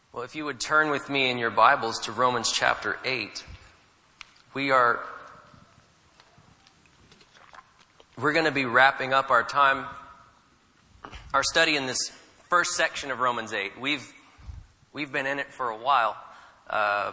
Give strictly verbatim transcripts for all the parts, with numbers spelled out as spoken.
Well, if you would turn with me in your Bibles to Romans chapter eight, we are we're going to be wrapping up our time, our study in this first section of Romans eight. We've we've been in it for a while. Uh,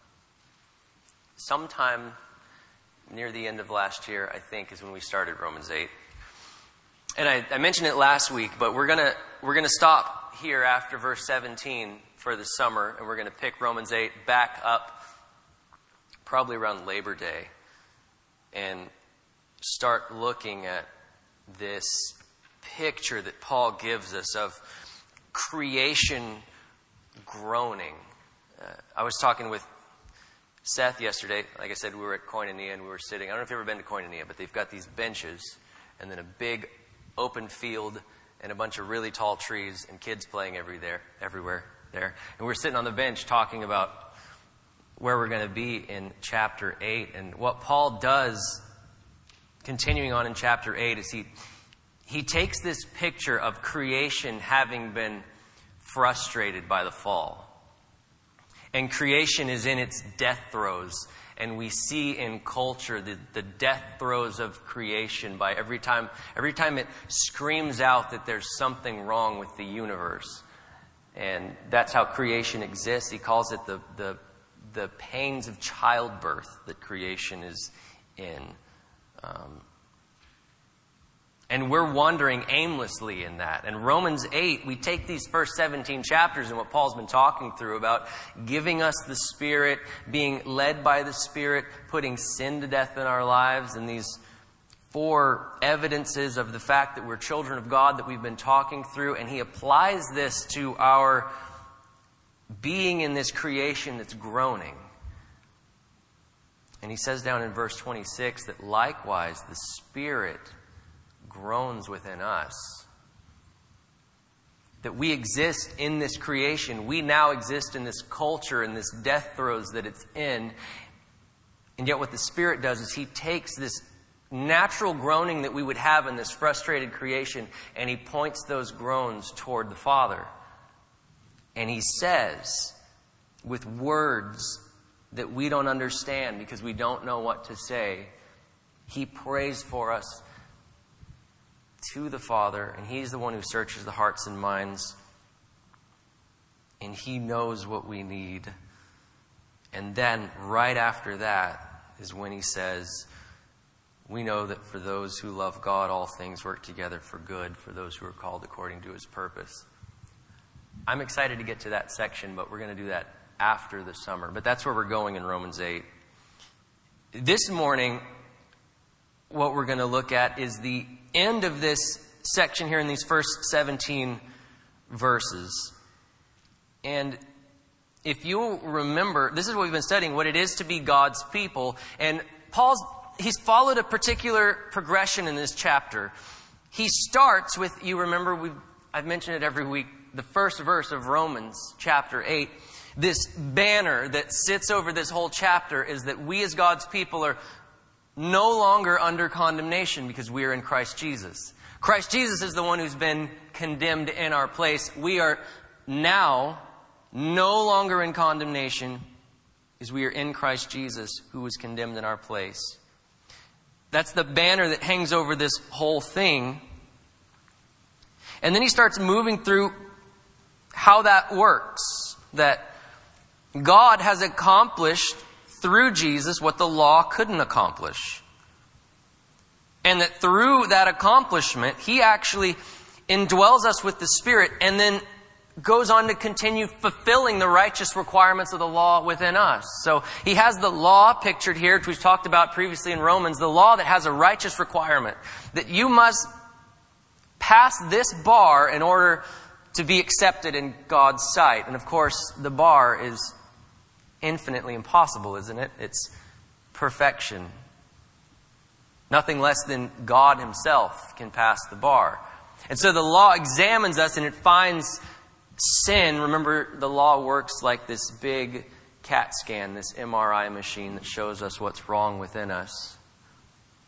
sometime near the end of last year, I think, is when we started Romans eight. And I, I mentioned it last week, but we're gonna we're gonna stop here after verse seventeen for the summer, and we're going to pick Romans eight back up probably around Labor Day and start looking at this picture that Paul gives us of creation groaning. Uh, I was talking with Seth yesterday. Like I said, we were at Koinonia and we were sitting. I don't know if you've ever been to Koinonia, but they've got these benches and then a big open field and a bunch of really tall trees and kids playing every there, everywhere. there. And we're sitting on the bench talking about where we're going to be in chapter eight. And what Paul does, continuing on in chapter eight, is he he takes this picture of creation having been frustrated by the fall. And creation is in its death throes. And we see in culture the, the death throes of creation by every time, every time it screams out that there's something wrong with the universe. And that's how creation exists. He calls it the, the the pains of childbirth that creation is in. Um, and we're wandering aimlessly in that. And Romans eight, we take these first seventeen chapters and what Paul's been talking through about giving us the Spirit, being led by the Spirit, putting sin to death in our lives, and these four evidences of the fact that we're children of God that we've been talking through. And he applies this to our being in this creation that's groaning. And he says down in verse twenty-six that likewise the Spirit groans within us. That we exist in this creation. We now exist in this culture, in this death throes that it's in. And yet what the Spirit does is he takes this natural groaning that we would have in this frustrated creation, and he points those groans toward the Father. And he says, with words that we don't understand because we don't know what to say, he prays for us to the Father, and he's the one who searches the hearts and minds, and he knows what we need. And then right after that is when he says, we know that for those who love God, all things work together for good, for those who are called according to his purpose. I'm excited to get to that section, but we're going to do that after the summer. But that's where we're going in Romans eight. This morning, what we're going to look at is the end of this section here in these first seventeen verses. And if you'll remember, this is what we've been studying, what it is to be God's people. And Paul's He's followed a particular progression in this chapter. He starts with, you remember, we've, I've mentioned it every week, the first verse of Romans chapter eight. This banner that sits over this whole chapter is that we as God's people are no longer under condemnation because we are in Christ Jesus. Christ Jesus is the one who's been condemned in our place. We are now no longer in condemnation because we are in Christ Jesus who was condemned in our place. That's the banner that hangs over this whole thing. And then he starts moving through how that works. That God has accomplished through Jesus what the law couldn't accomplish. And that through that accomplishment, he actually indwells us with the Spirit and then goes on to continue fulfilling the righteous requirements of the law within us. So he has the law pictured here, which we've talked about previously in Romans, the law that has a righteous requirement, that you must pass this bar in order to be accepted in God's sight. And of course, the bar is infinitely impossible, isn't it? It's perfection. Nothing less than God himself can pass the bar. And so the law examines us and it finds sin. Remember, the law works like this big CAT scan, this M R I machine that shows us what's wrong within us.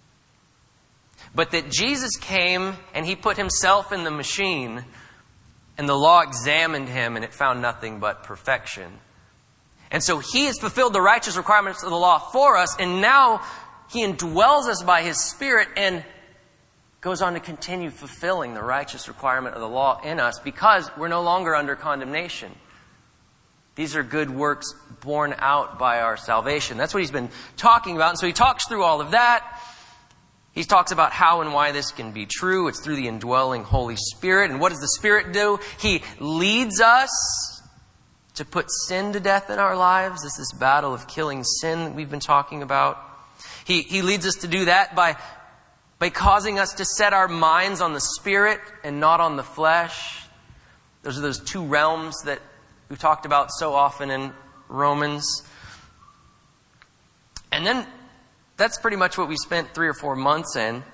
But that Jesus came and he put himself in the machine And the law examined him, and it found nothing but perfection. And so he has fulfilled the righteous requirements of the law for us, and now he indwells us by his Spirit and goes on to continue fulfilling the righteous requirement of the law in us because we're no longer under condemnation. These are good works borne out by our salvation. That's what he's been talking about. And so he talks through all of that. He talks about how and why this can be true. It's through the indwelling Holy Spirit. And what does the Spirit do? He leads us to put sin to death in our lives. This is this battle of killing sin that we've been talking about. He, he leads us to do that by, by causing us to set our minds on the Spirit and not on the flesh. Those are those two realms that we've talked about so often in Romans. And then that's pretty much what we spent three or four months in.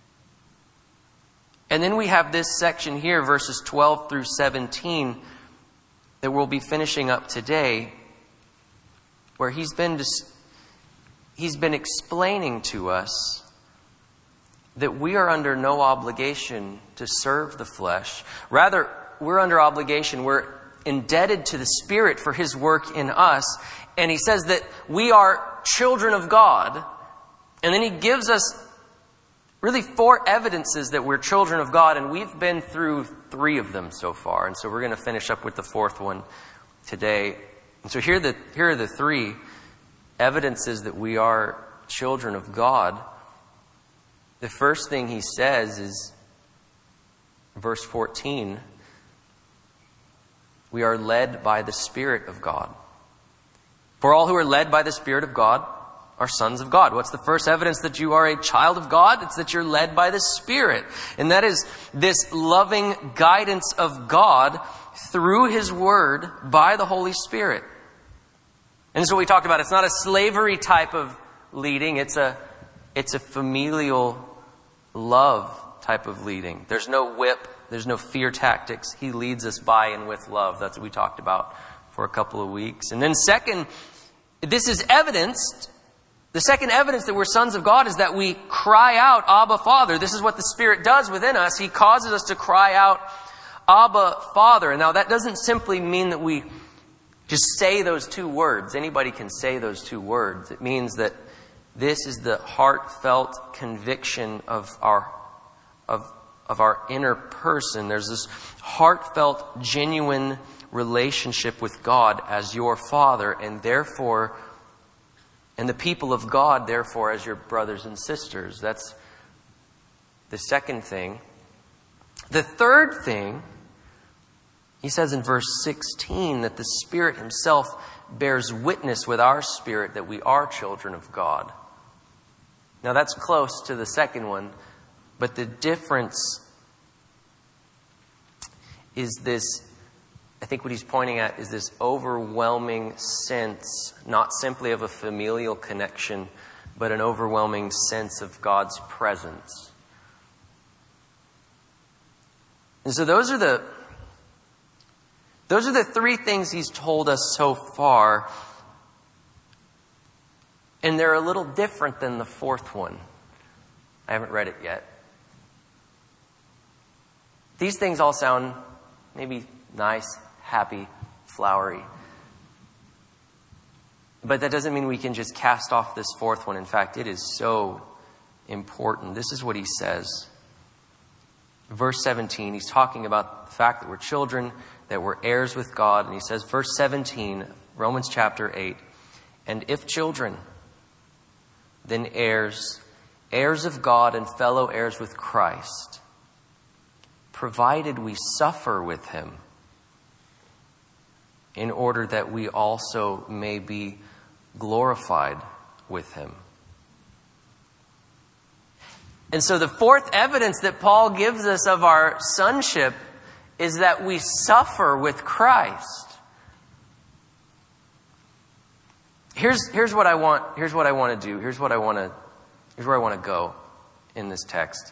And then we have this section here, verses twelve through seventeen, that we'll be finishing up today, where he's been dis- he's been explaining to us that we are under no obligation to serve the flesh. Rather, we're under obligation. We're indebted to the Spirit for his work in us. And he says that we are children of God. And then he gives us really four evidences that we're children of God. And we've been through three of them so far. And so we're going to finish up with the fourth one today. And so here are the, here are the three evidences that we are children of God. The first thing he says is verse fourteen. We are led by the Spirit of God. For all who are led by the Spirit of God are sons of God. What's the first evidence that you are a child of God? It's that you're led by the Spirit. And that is this loving guidance of God through his word by the Holy Spirit. And this is what we talked about. It's not a slavery type of leading. It's a, it's a familial love type of leading. There's no whip. There's no fear tactics. He leads us by and with love. That's what we talked about for a couple of weeks. And then second, this is evidenced. The second evidence that we're sons of God is that we cry out, Abba, Father. This is what the Spirit does within us. He causes us to cry out, Abba, Father. And now that doesn't simply mean that we just say those two words. Anybody can say those two words. It means that this is the heartfelt conviction of our of of our inner person. There's this heartfelt, genuine relationship with God as your Father, and therefore, and the people of God, therefore, as your brothers and sisters. That's the second thing. The third thing, he says in verse sixteen, that the Spirit himself bears witness with our spirit that we are children of God. Now that's close to the second one, but the difference is this, I think what he's pointing at is this overwhelming sense, not simply of a familial connection, but an overwhelming sense of God's presence. And so those are the those are the three things he's told us so far. And they're a little different than the fourth one. I haven't read it yet. These things all sound maybe nice, happy, flowery. But that doesn't mean we can just cast off this fourth one. In fact, it is so important. This is what he says. Verse seventeen, he's talking about the fact that we're children, that we're heirs with God. And he says, verse seventeen, Romans chapter eight, and if children, then heirs, heirs of God and fellow heirs with Christ, provided we suffer with him, in order that we also may be glorified with him. And so the fourth evidence that Paul gives us of our sonship is that we suffer with Christ. Here's, here's what I want, here's what I want to do. Here's what I want to, here's where I want to go in this text.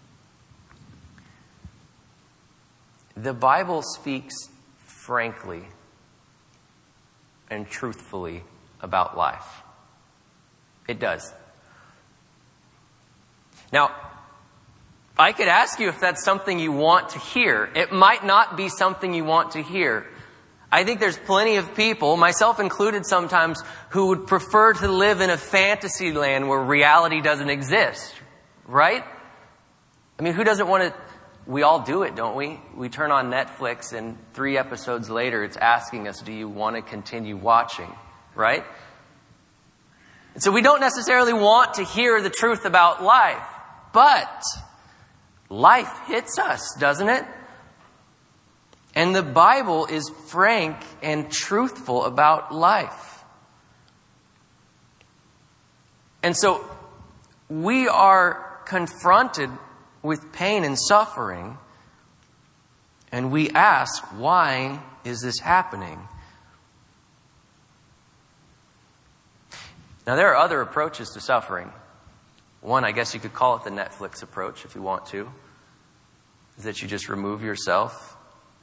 The Bible speaks frankly and truthfully about life. It does. Now, I could ask you if that's something you want to hear. It might not be something you want to hear. I think there's plenty of people, myself included sometimes, who would prefer to live in a fantasy land where reality doesn't exist. Right? I mean, who doesn't want to... We all do it, don't we? We turn on Netflix and three episodes later it's asking us, do you want to continue watching? Right? And so we don't necessarily want to hear the truth about life. But life hits us, doesn't it? And the Bible is frank and truthful about life. And so we are confronted with pain and suffering, and we ask, why is this happening? Now, there are other approaches to suffering. One, I guess you could call it the Netflix approach if you want to, is that you just remove yourself.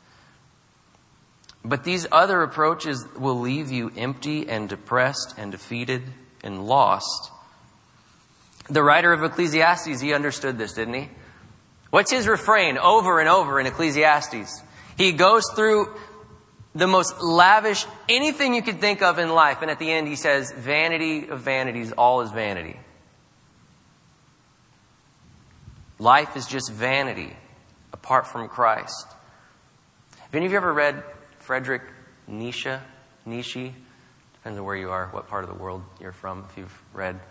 But these other approaches will leave you empty and depressed and defeated and lost. The writer of Ecclesiastes, he understood this, didn't he? What's his refrain over and over in Ecclesiastes? He goes through the most lavish, anything you could think of in life. And at the end he says, vanity of vanities, all is vanity. Life is just vanity apart from Christ. Have any of you ever read Friedrich Nietzsche? Nietzsche? Depends on where you are, what part of the world you're from, if you've read.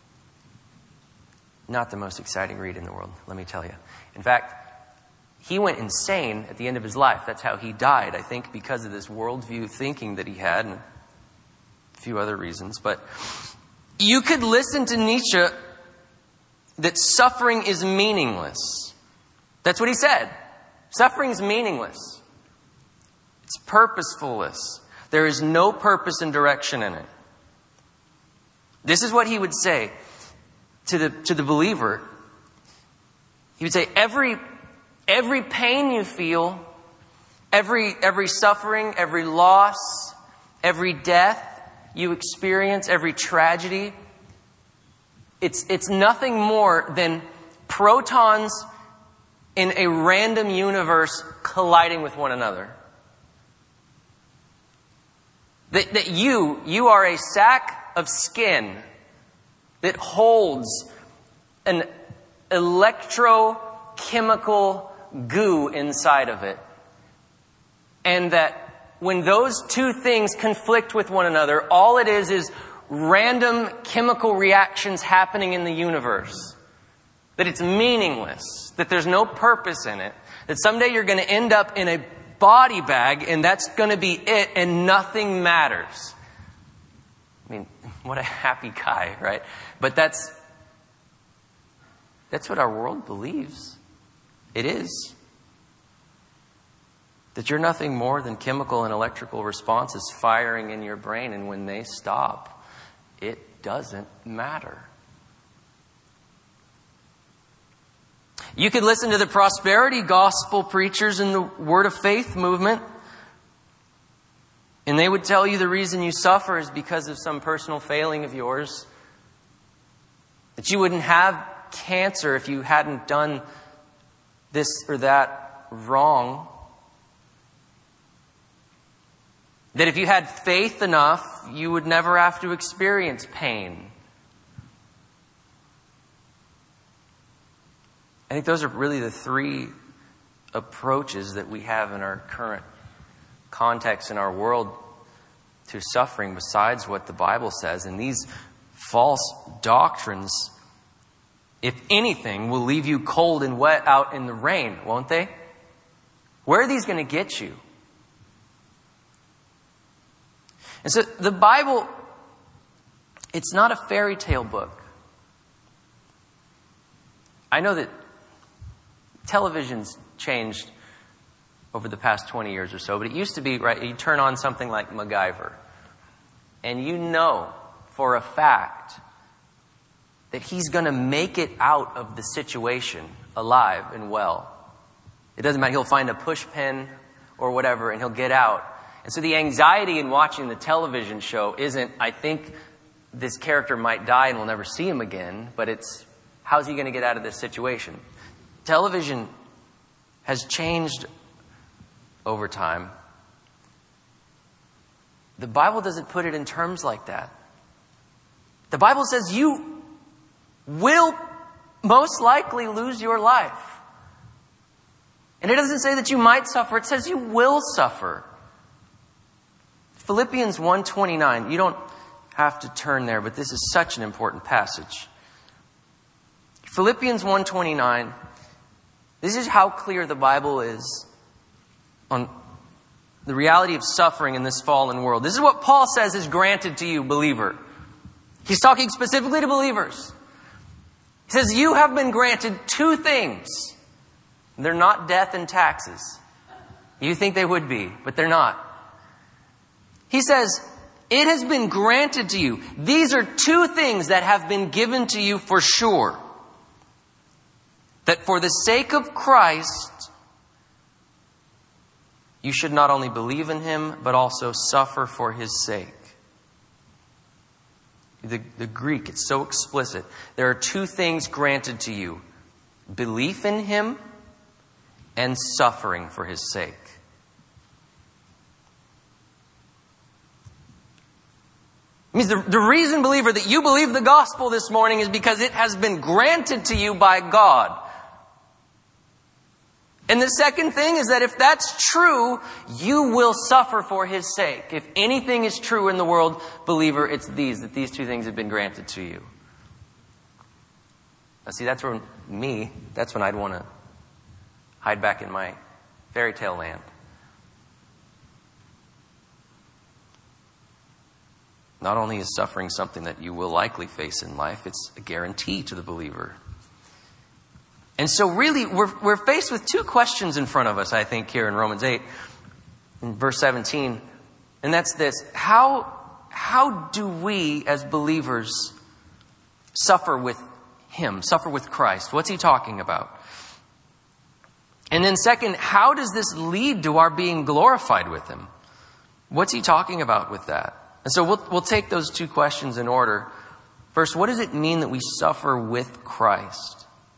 Not the most exciting read in the world, let me tell you. In fact, he went insane at the end of his life. That's how he died, I think, because of this worldview thinking that he had, and a few other reasons. But you could listen to Nietzsche that suffering is meaningless. That's what he said. Suffering is meaningless. It's purposeless. There is no purpose and direction in it. This is what he would say to the to the believer. He would say, every every pain you feel, every every suffering, every loss, every death you experience, every tragedy, it's it's nothing more than protons in a random universe colliding with one another. That, that you, you are a sack of skin that holds an electrochemical goo inside of it. And that when those two things conflict with one another, all it is is random chemical reactions happening in the universe. That it's meaningless. That there's no purpose in it. That someday you're going to end up in a body bag and that's going to be it and nothing matters. I mean, what a happy guy, right? But that's that's what our world believes. It is. That you're nothing more than chemical and electrical responses firing in your brain, and when they stop, it doesn't matter. You could listen to the prosperity gospel preachers in the Word of Faith movement, and they would tell you the reason you suffer is because of some personal failing of yours. That you wouldn't have cancer if you hadn't done this or that wrong. That if you had faith enough, you would never have to experience pain. I think those are really the three approaches that we have in our current context in our world to suffering, besides what the Bible says. And these false doctrines, if anything, will leave you cold and wet out in the rain, won't they? Where are these going to get you? And so the Bible, it's not a fairy tale book. I know that television's changed over the past twenty years or so, but it used to be, right, you turn on something like MacGyver, and you know for a fact that he's going to make it out of the situation alive and well. It doesn't matter, he'll find a push pin or whatever, and he'll get out. And so the anxiety in watching the television show isn't, I think this character might die and we'll never see him again, but it's, how's he going to get out of this situation? television has changed over time. The Bible doesn't put it in terms like that. The Bible says you will most likely lose your life. And it doesn't say that you might suffer. It says you will suffer. Philippians one twenty-nine. You don't have to turn there, but this is such an important passage. Philippians one twenty-nine. This is how clear the Bible is on the reality of suffering in this fallen world. This is what Paul says is granted to you, believer. He's talking specifically to believers. He says, you have been granted two things. They're not death and taxes. You think they would be, but they're not. He says, it has been granted to you. These are two things that have been given to you for sure. That for the sake of Christ, you should not only believe in Him, but also suffer for His sake. The, the Greek, it's so explicit. There are two things granted to you. Belief in Him and suffering for His sake. It means the, the reason, believer, that you believe the gospel this morning is because it has been granted to you by God. And the second thing is that if that's true, you will suffer for His sake. If anything is true in the world, believer, it's these, that these two things have been granted to you. Now see, that's where me, that's when I'd want to hide back in my fairy tale land. Not only is suffering something that you will likely face in life, it's a guarantee to the believer. And so really, we're, we're faced with two questions in front of us, I think, here in Romans eight, in verse seventeen. And that's this. How, how do we, as believers, suffer with Him, suffer with Christ? What's He talking about? And then second, how does this lead to our being glorified with Him? What's He talking about with that? And so we'll, we'll take those two questions in order. First, what does it mean that we suffer with Christ?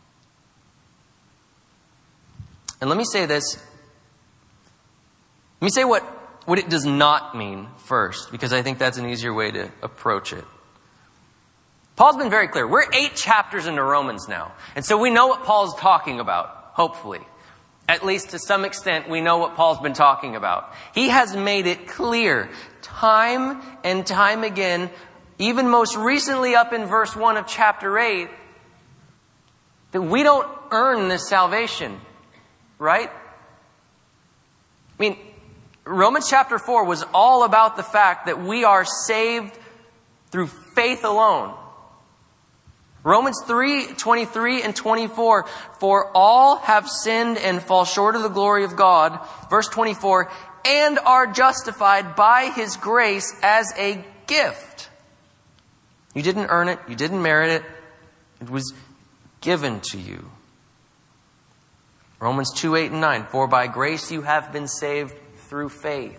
And let me say this. Let me say what, what it does not mean first, because I think that's an easier way to approach it. Paul's been very clear. We're eight chapters into Romans now. And so we know what Paul's talking about, hopefully. At least to some extent, we know what Paul's been talking about. He has made it clear time and time again, even most recently up in verse one of chapter eight, that we don't earn this salvation. Right? I mean, Romans chapter four was all about the fact that we are saved through faith alone. Romans three, twenty-three and twenty-four, for all have sinned and fall short of the glory of God. Verse twenty-four, and are justified by His grace as a gift. You didn't earn it. You didn't merit it. It was given to you. Romans two, eight and nine. For by grace you have been saved through faith.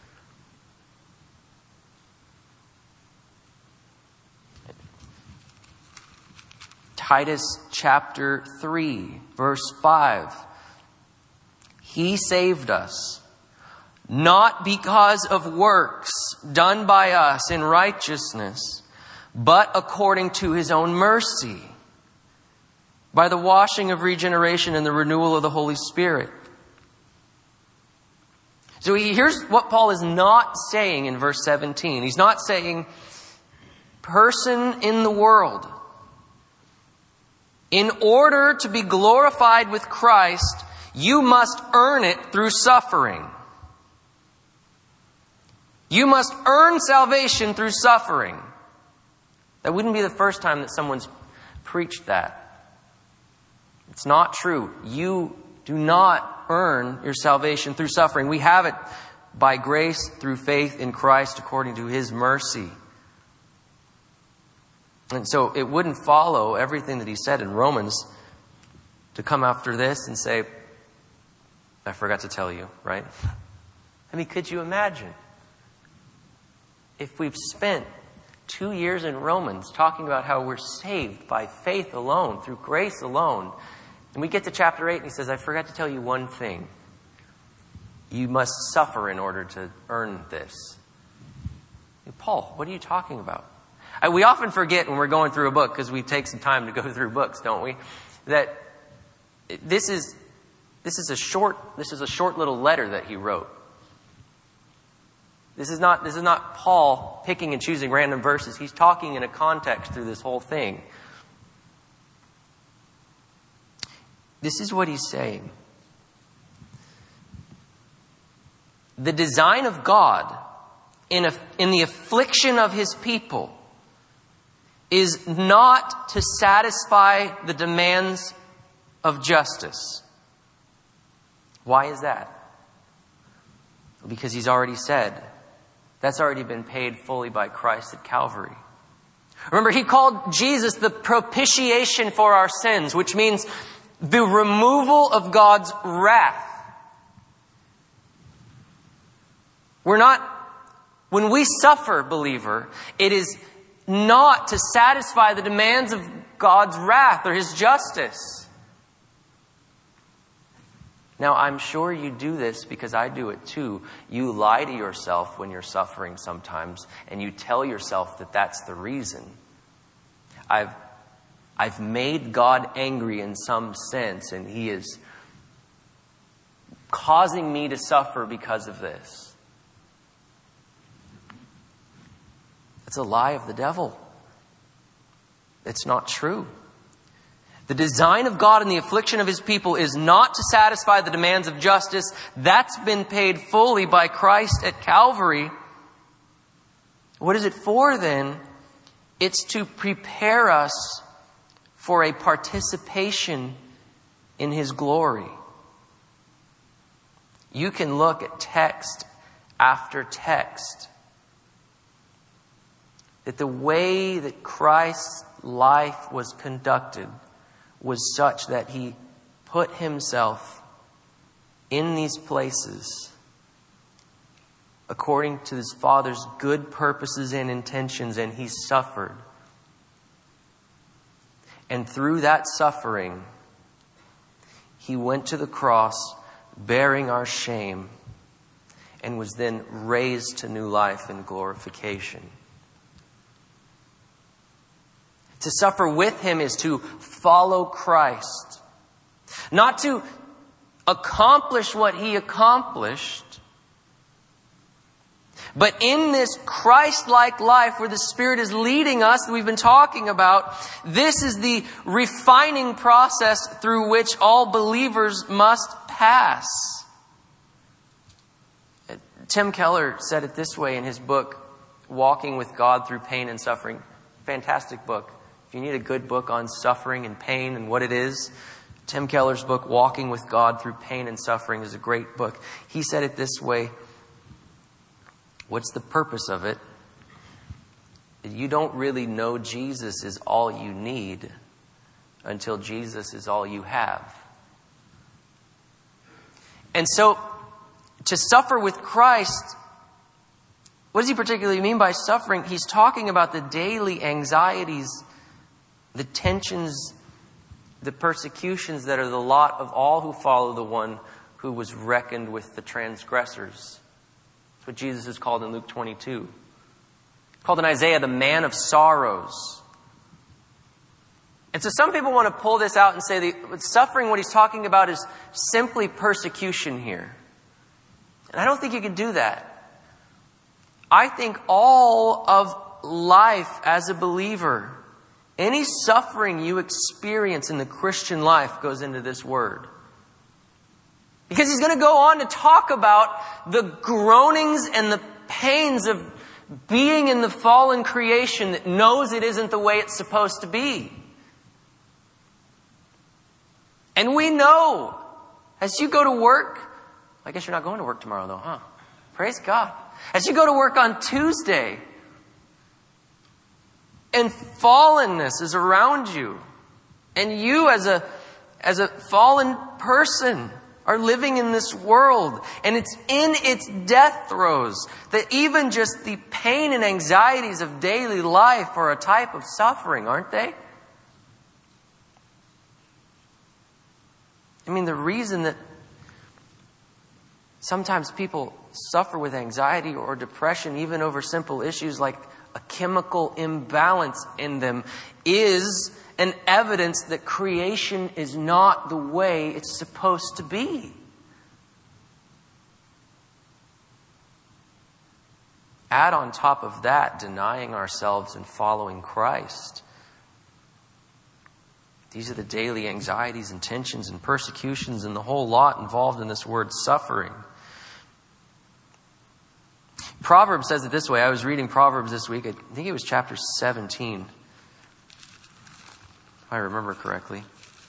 Titus chapter three, verse five. He saved us, not because of works done by us in righteousness, but according to His own mercy, by the washing of regeneration and the renewal of the Holy Spirit. So here's what Paul is not saying in verse seventeen. He's not saying, person in the world, in order to be glorified with Christ, you must earn it through suffering. You must earn salvation through suffering. That wouldn't be the first time that someone's preached that. It's not true. You do not earn your salvation through suffering. We have it by grace through faith in Christ according to His mercy. And so it wouldn't follow everything that he said in Romans to come after this and say, I forgot to tell you, right? I mean, could you imagine if we've spent two years in Romans talking about how we're saved by faith alone, through grace alone, And we get to chapter eight and he says, I forgot to tell you one thing. You must suffer in order to earn this. And Paul, what are you talking about? I, we often forget when we're going through a book, because we take some time to go through books, don't we? That this is this is a short this is a short little letter that he wrote. This is not this is not Paul picking and choosing random verses. He's talking in a context through this whole thing. This is what he's saying. The design of God in a, in the affliction of his people is not to satisfy the demands of justice. Why is that? Because he's already said that's already been paid fully by Christ at Calvary. Remember, he called Jesus the propitiation for our sins, which means the removal of God's wrath. We're not, when we suffer, believer, it is not to satisfy the demands of God's wrath or his justice. Now, I'm sure you do this because I do it too. You lie to yourself when you're suffering sometimes, and you tell yourself that that's the reason. I've, I've made God angry in some sense, and he is causing me to suffer because of this. It's a lie of the devil. It's not true. The design of God in the affliction of his people is not to satisfy the demands of justice. That's been paid fully by Christ at Calvary. What is it for then? It's to prepare us for a participation in his glory. You can look at text after text that the way that Christ's life was conducted was such that he put himself in these places according to his Father's good purposes and intentions, and he suffered. And through that suffering, he went to the cross bearing our shame and was then raised to new life and glorification. To suffer with him is to follow Christ. Not to accomplish what he accomplished, but in this Christ-like life where the Spirit is leading us, that we've been talking about, this is the refining process through which all believers must pass. Tim Keller said it this way in his book, Walking with God Through Pain and Suffering. Fantastic book. If you need a good book on suffering and pain and what it is, Tim Keller's book, Walking with God Through Pain and Suffering, is a great book. He said it this way. What's the purpose of it? You don't really know Jesus is all you need until Jesus is all you have. And so, to suffer with Christ, what does he particularly mean by suffering? He's talking about the daily anxieties, the tensions, the persecutions that are the lot of all who follow the one who was reckoned with the transgressors. That's what Jesus is called in Luke twenty-two. Called in Isaiah the man of sorrows. And so some people want to pull this out and say that suffering, what he's talking about, is simply persecution here. And I don't think you can do that. I think all of life as a believer, any suffering you experience in the Christian life, goes into this word. Because he's going to go on to talk about the groanings and the pains of being in the fallen creation that knows it isn't the way it's supposed to be. And we know, as you go to work, I guess you're not going to work tomorrow though, huh? Praise God. As you go to work on Tuesday, and fallenness is around you, and you as a, as a fallen person are living in this world, and it's in its death throes that even just the pain and anxieties of daily life are a type of suffering, aren't they? I mean, the reason that sometimes people suffer with anxiety or depression, even over simple issues like a chemical imbalance in them, is an evidence that creation is not the way it's supposed to be. Add on top of that, denying ourselves and following Christ. These are the daily anxieties and tensions and persecutions and the whole lot involved in this word suffering. Proverbs says it this way. I was reading Proverbs this week. I think it was chapter seventeen. If I remember correctly.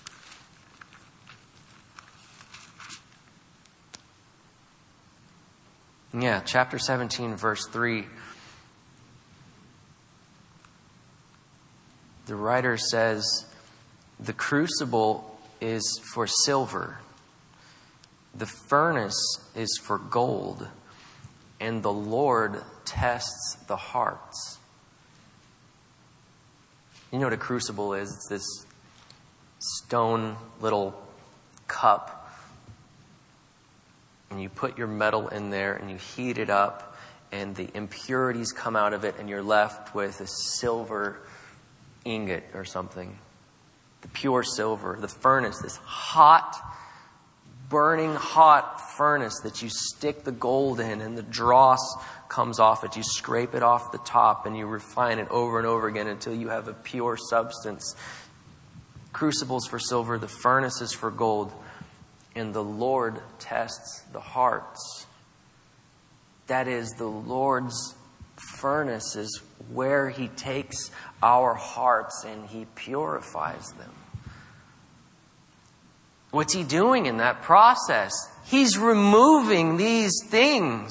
Yeah, chapter seventeen, verse three. The writer says, "The crucible is for silver, the furnace is for gold, and the Lord tests the hearts." You know what a crucible is? It's this stone little cup. And you put your metal in there and you heat it up and the impurities come out of it and you're left with a silver ingot or something. The pure silver. The furnace, this hot, burning hot furnace that you stick the gold in and the dross comes off it. You scrape it off the top and you refine it over and over again until you have a pure substance. Crucibles for silver, the furnace is for gold, and the Lord tests the hearts. That is, the Lord's furnace is where He takes our hearts and He purifies them. What's He doing in that process? He's removing these things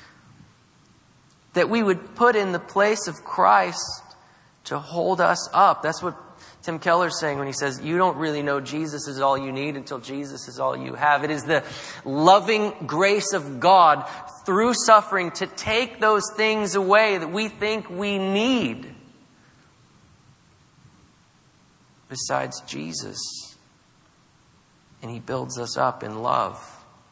that we would put in the place of Christ to hold us up. That's what Tim Keller's saying when he says, you don't really know Jesus is all you need until Jesus is all you have. It is the loving grace of God through suffering to take those things away that we think we need besides Jesus. And He builds us up in love.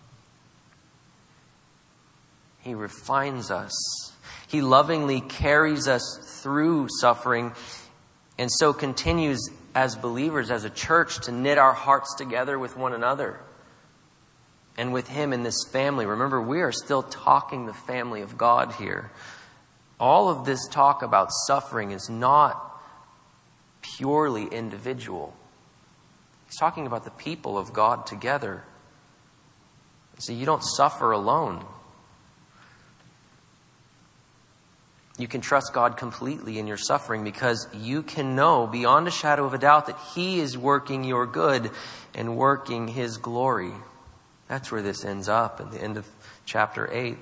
He refines us. He lovingly carries us through suffering, and so continues as believers, as a church, to knit our hearts together with one another and with Him in this family. Remember, we are still talking the family of God here. All of this talk about suffering is not purely individual. He's talking about the people of God together. So you don't suffer alone. You can trust God completely in your suffering because you can know beyond a shadow of a doubt that He is working your good and working His glory. That's where this ends up at the end of chapter eight.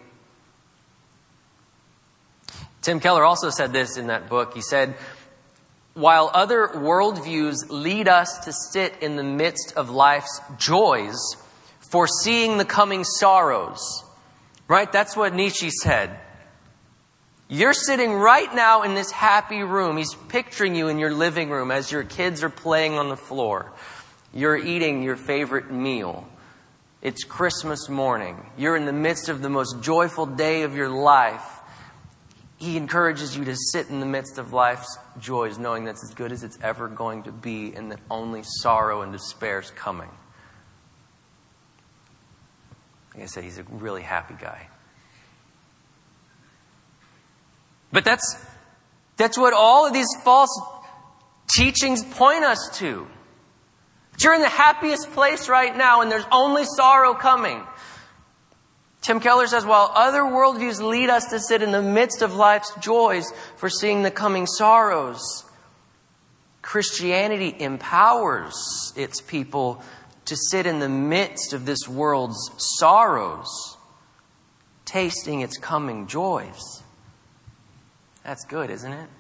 Tim Keller also said this in that book. He said, while other worldviews lead us to sit in the midst of life's joys, foreseeing the coming sorrows. Right? That's what Nietzsche said. You're sitting right now in this happy room. He's picturing you in your living room as your kids are playing on the floor. You're eating your favorite meal. It's Christmas morning. You're in the midst of the most joyful day of your life. He encourages you to sit in the midst of life's joys, knowing that's as good as it's ever going to be and that only sorrow and despair is coming. Like I said, he's a really happy guy. But that's that's what all of these false teachings point us to. You're in the happiest place right now and there's only sorrow coming. Tim Keller says, while other worldviews lead us to sit in the midst of life's joys, foreseeing the coming sorrows, Christianity empowers its people to sit in the midst of this world's sorrows, tasting its coming joys. That's good, isn't it?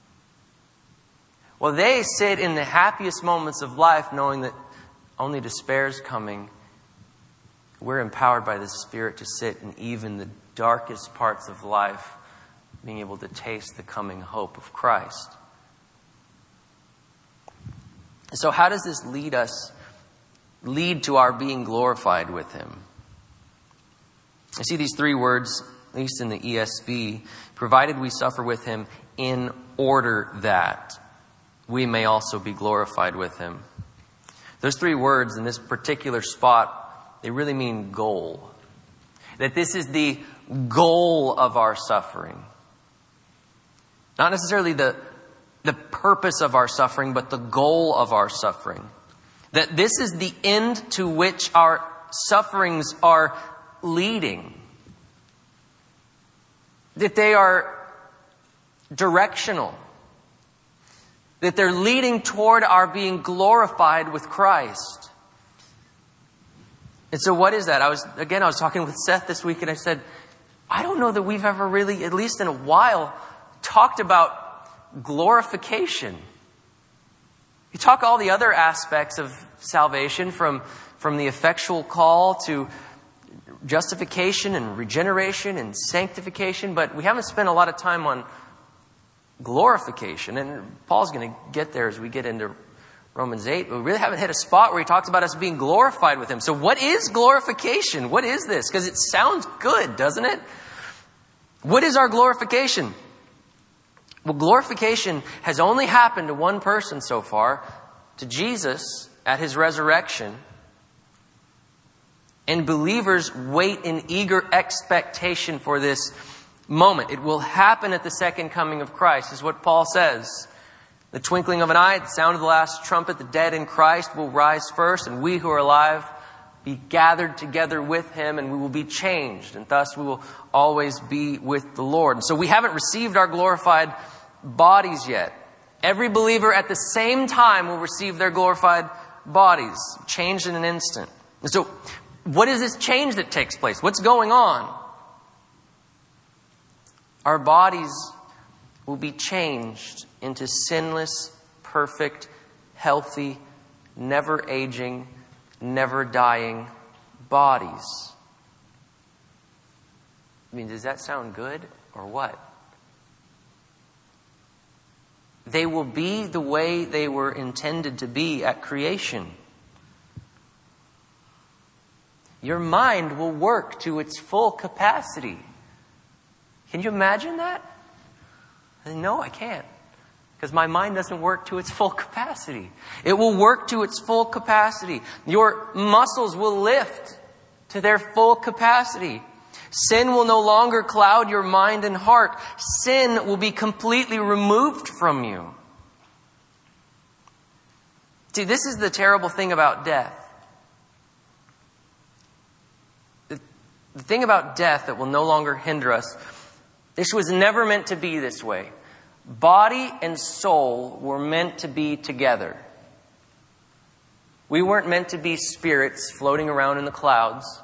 Well, they sit in the happiest moments of life knowing that only despair is coming. We're empowered by the Spirit to sit in even the darkest parts of life, being able to taste the coming hope of Christ. So how does this lead us lead to our being glorified with him. I see these three words, at least in the E S V, provided we suffer with him in order that we may also be glorified with him. Those three words in this particular spot, they really mean goal. That this is the goal of our suffering. Not necessarily the, the purpose of our suffering, but the goal of our suffering. That this is the end to which our sufferings are leading. That they are directional. That they're leading toward our being glorified with Christ. And so what is that? I was, again, I was talking with Seth this week and I said, I don't know that we've ever really, at least in a while, talked about glorification. You talk all the other aspects of salvation, from, from the effectual call to justification and regeneration and sanctification, but we haven't spent a lot of time on glorification. And Paul's going to get there as we get into Romans eight. We really haven't hit a spot where he talks about us being glorified with him. So what is glorification? What is this? Because it sounds good, doesn't it? What is our glorification? Well, glorification has only happened to one person so far, to Jesus at his resurrection. And believers wait in eager expectation for this moment. It will happen at the second coming of Christ, is what Paul says. The twinkling of an eye, the sound of the last trumpet, the dead in Christ will rise first, and we who are alive be gathered together with him, and we will be changed, and thus we will always be with the Lord. And so we haven't received our glorified bodies yet. Every believer at the same time will receive their glorified bodies, changed in an instant. And so what is this change that takes place? What's going on? Our bodies will be changed into sinless, perfect, healthy, never aging, never dying bodies. I mean, does that sound good or what? They will be the way they were intended to be at creation. Your mind will work to its full capacity. Can you imagine that? No, I can't. Because my mind doesn't work to its full capacity. It will work to its full capacity. Your muscles will lift to their full capacity. Sin will no longer cloud your mind and heart. Sin will be completely removed from you. See, this is the terrible thing about death. The, the thing about death that will no longer hinder us, this was never meant to be this way. Body and soul were meant to be together. We weren't meant to be spirits floating around in the clouds.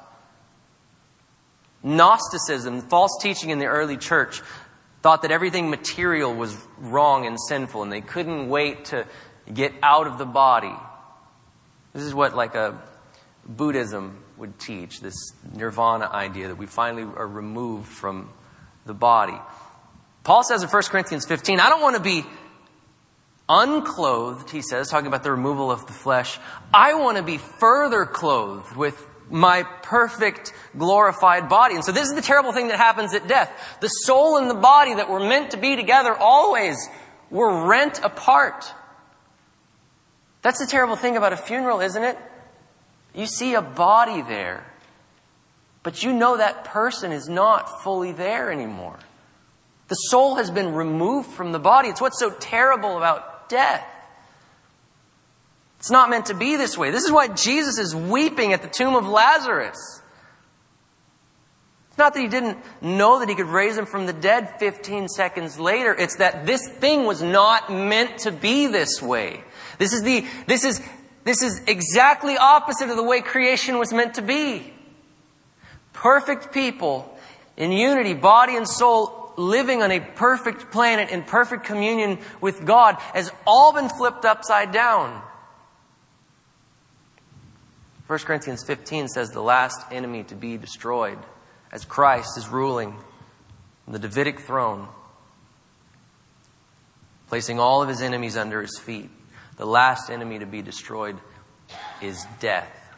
Gnosticism, false teaching in the early church, thought that everything material was wrong and sinful, and they couldn't wait to get out of the body. This is what like a Buddhism would teach, this nirvana idea that we finally are removed from the body. Paul says in First Corinthians fifteen, I don't want to be unclothed, he says, talking about the removal of the flesh. I want to be further clothed with my perfect glorified body. And so this is the terrible thing that happens at death. The soul and the body that were meant to be together always were rent apart. That's the terrible thing about a funeral, isn't it? You see a body there, but you know that person is not fully there anymore. The soul has been removed from the body. It's what's so terrible about death. It's not meant to be this way. This is why Jesus is weeping at the tomb of Lazarus. It's not that he didn't know that he could raise him from the dead fifteen seconds later. It's that this thing was not meant to be this way. This is the, this is, this is exactly opposite of the way creation was meant to be. Perfect people in unity, body and soul, living on a perfect planet in perfect communion with God has all been flipped upside down. First Corinthians fifteen says the last enemy to be destroyed as Christ is ruling on the Davidic throne, placing all of his enemies under his feet. The last enemy to be destroyed is death.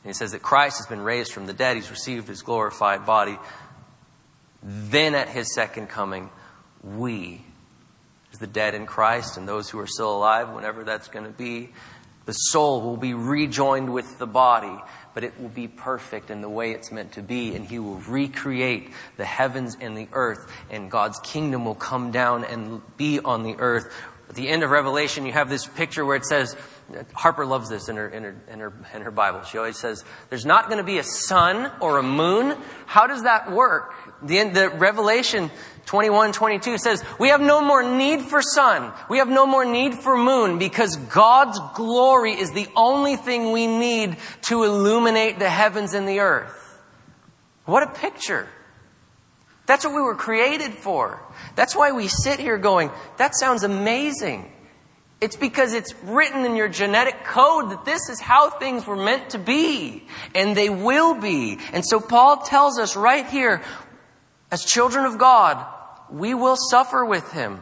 And he says that Christ has been raised from the dead. He's received his glorified body. Then at his second coming, we, as the dead in Christ and those who are still alive, whenever that's going to be, the soul will be rejoined with the body, but it will be perfect in the way it's meant to be, and he will recreate the heavens and the earth, and God's kingdom will come down and be on the earth. At the end of Revelation, you have this picture where it says, Harper loves this in her, in her, in her, in her Bible. She always says, there's not going to be a sun or a moon. How does that work? The, end, the Revelation twenty-one, twenty-two says, we have no more need for sun. We have no more need for moon, because God's glory is the only thing we need to illuminate the heavens and the earth. What a picture. That's what we were created for. That's why we sit here going, that sounds amazing. It's because it's written in your genetic code that this is how things were meant to be. And they will be. And so Paul tells us right here, as children of God, we will suffer with him.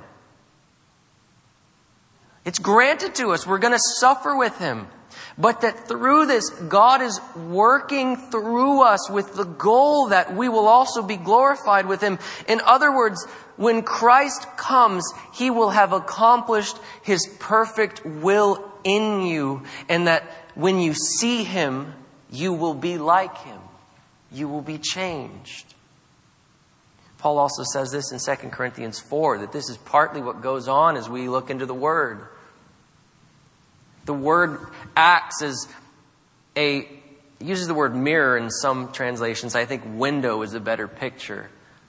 It's granted to us. We're going to suffer with him. But that through this, God is working through us with the goal that we will also be glorified with him. In other words, when Christ comes, he will have accomplished his perfect will in you. And that when you see him, you will be like him. You will be changed. Paul also says this in Second Corinthians four, that this is partly what goes on as we look into the Word. The Word acts as a, it uses the word mirror in some translations. I think window is a better picture.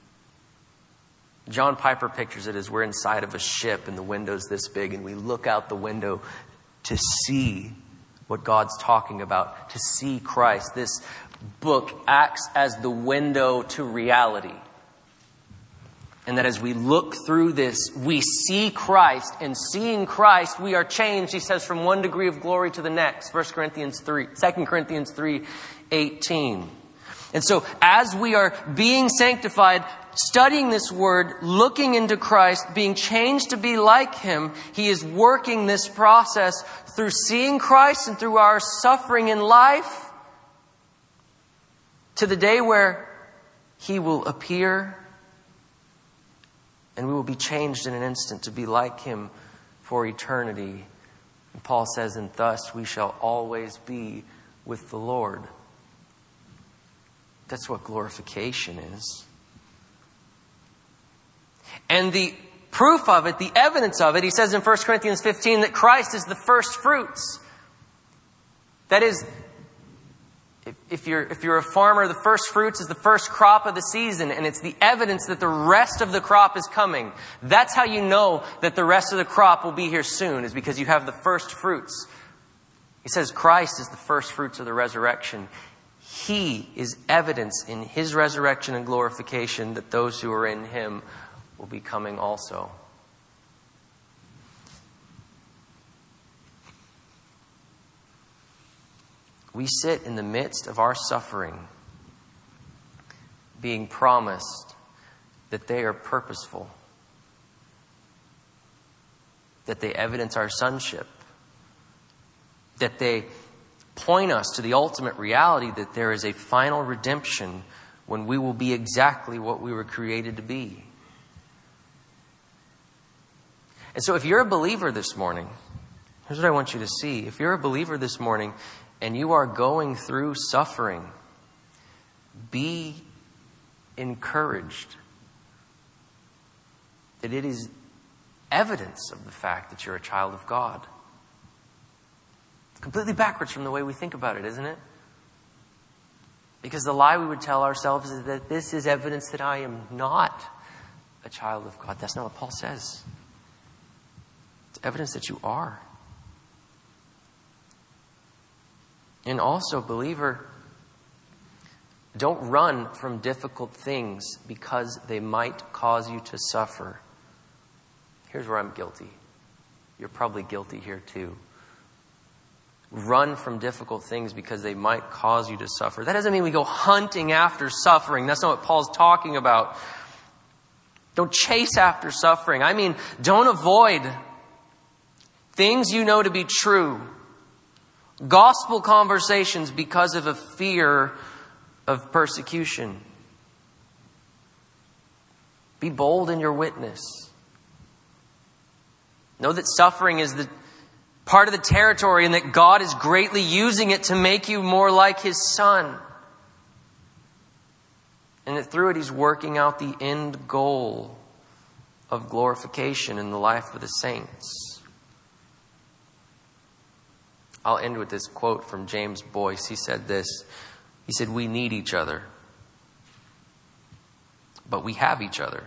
John Piper pictures it as we're inside of a ship and the window's this big and we look out the window to see what God's talking about, to see Christ. This book acts as the window to reality. And that as we look through this, we see Christ, and seeing Christ, we are changed, he says, from one degree of glory to the next. First Corinthians three, Second Corinthians three eighteen. And so as we are being sanctified, studying this word, looking into Christ, being changed to be like him, he is working this process through seeing Christ and through our suffering in life to the day where he will appear. And we will be changed in an instant to be like him for eternity. And Paul says, and thus we shall always be with the Lord. That's what glorification is. And the proof of it, the evidence of it, he says in First Corinthians fifteen that Christ is the first fruits. That is, If, if you're if you're a farmer, the first fruits is the first crop of the season, and it's the evidence that the rest of the crop is coming. That's how you know that the rest of the crop will be here soon, is because you have the first fruits. He says Christ is the first fruits of the resurrection. He is evidence in his resurrection and glorification that those who are in him will be coming also. We sit in the midst of our suffering, being promised that they are purposeful, that they evidence our sonship, that they point us to the ultimate reality that there is a final redemption when we will be exactly what we were created to be. And so if you're a believer this morning, here's what I want you to see. If you're a believer this morning, and you are going through suffering, be encouraged that it is evidence of the fact that you're a child of God. It's completely backwards from the way we think about it, isn't it? Because the lie we would tell ourselves is that this is evidence that I am not a child of God. That's not what Paul says. It's evidence that you are. And also, believer, don't run from difficult things because they might cause you to suffer. Here's where I'm guilty. You're probably guilty here too. Run from difficult things because they might cause you to suffer. That doesn't mean we go hunting after suffering. That's not what Paul's talking about. Don't chase after suffering. I mean, don't avoid things you know to be true. Gospel conversations because of a fear of persecution. Be bold in your witness. Know that suffering is the part of the territory and that God is greatly using it to make you more like His Son. And that through it He's working out the end goal of glorification in the life of the saints. I'll end with this quote from James Boyce. He said this. He said, "We need each other, but we have each other.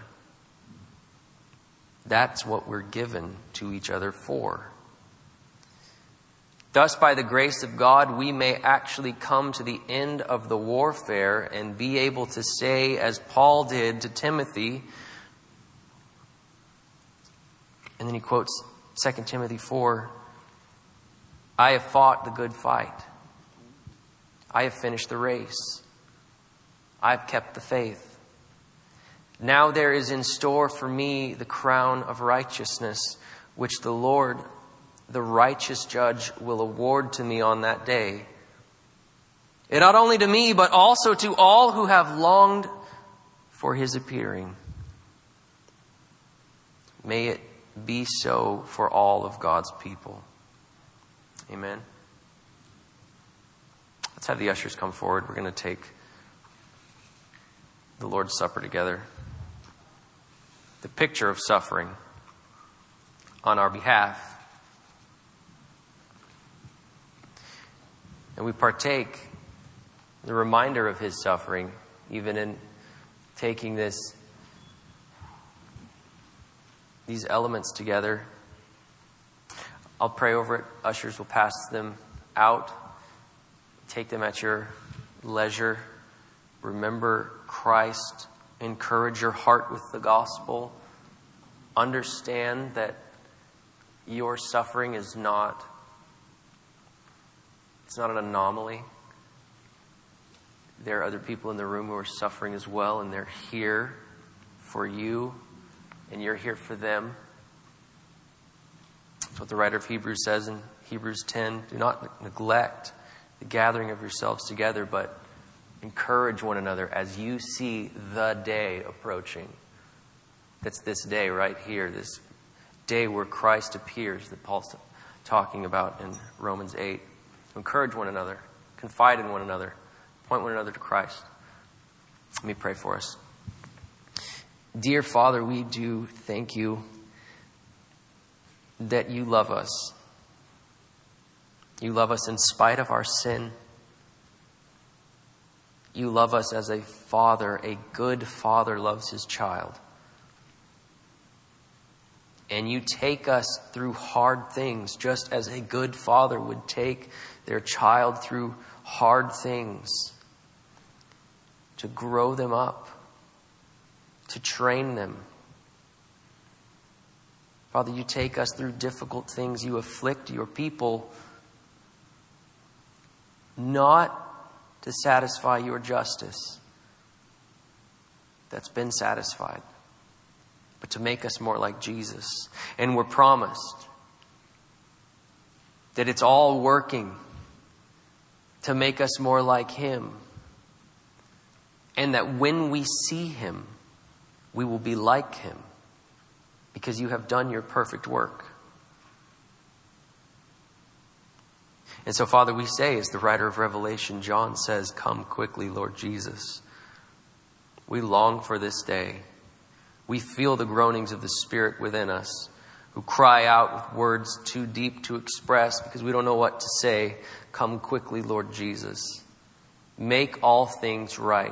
That's what we're given to each other for. Thus, by the grace of God, we may actually come to the end of the warfare and be able to say, as Paul did to Timothy," and then he quotes Second Timothy four, "I have fought the good fight. I have finished the race. I have kept the faith. Now there is in store for me the crown of righteousness, which the Lord, the righteous judge, will award to me on that day. And not only to me, but also to all who have longed for His appearing. May it be so for all of God's people." Amen. Let's have the ushers come forward. We're going to take the Lord's Supper together. The picture of suffering on our behalf. And we partake the reminder of His suffering, even in taking this, these elements together. I'll pray over it. Ushers will pass them out. Take them at your leisure. Remember Christ. Encourage your heart with the gospel. Understand that your suffering is not, it's not an anomaly. There are other people in the room who are suffering as well, and they're here for you, and you're here for them. That's what the writer of Hebrews says in Hebrews ten. Do not neglect the gathering of yourselves together, but encourage one another as you see the day approaching. That's this day right here, this day where Christ appears that Paul's talking about in Romans eight. Encourage one another, confide in one another, point one another to Christ. Let me pray for us. Dear Father, we do thank you that you love us. You love us in spite of our sin. You love us as a father, a good father loves his child. And you take us through hard things, just as a good father would take their child through hard things, to grow them up, to train them. Father, you take us through difficult things. You afflict your people not to satisfy your justice that's been satisfied, but to make us more like Jesus. And we're promised that it's all working to make us more like Him. And that when we see Him, we will be like Him, because you have done your perfect work. And so, Father, we say, as the writer of Revelation, John says, "Come quickly, Lord Jesus." We long for this day. We feel the groanings of the Spirit within us, who cry out with words too deep to express because we don't know what to say. Come quickly, Lord Jesus. Make all things right.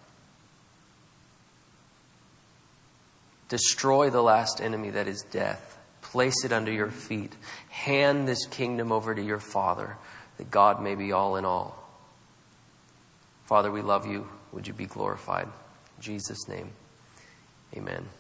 Destroy the last enemy, that is death. Place it under your feet. Hand this kingdom over to your Father, that God may be all in all. Father, we love you. Would you be glorified? In Jesus' name, amen.